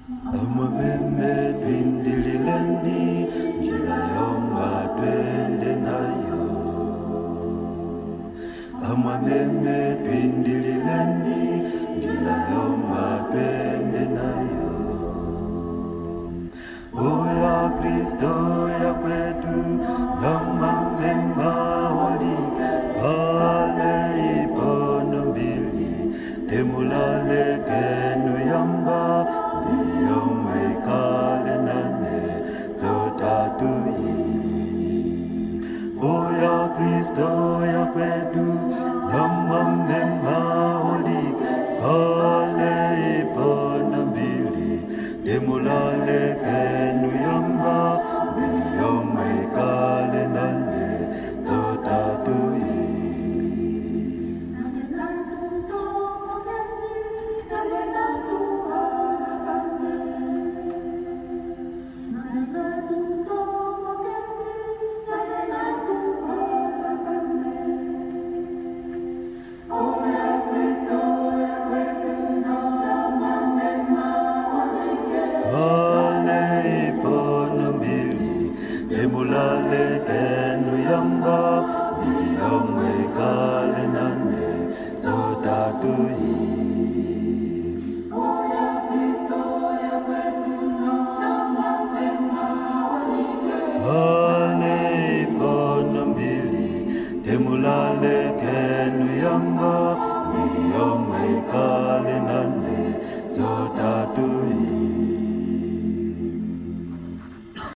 Amwameme twindilileni njila yomba twende nayo. Amwameme twindilileni njila yomba twende nayo. Oya Kristo ya kwetu namamema holike pale ipono mbili temulale kenu yamba mbiyomwe kale nane zotatui. Oya Kristo ya kwetu namamema holike pale ipono mbili temulale kenu yamba mbiyomwe kale nane zotatui. Temulale kenu yamba mbiyomwe kale nane zotatui. Kale ipono mbili temulale kenu yamba mbiyomwe kale nane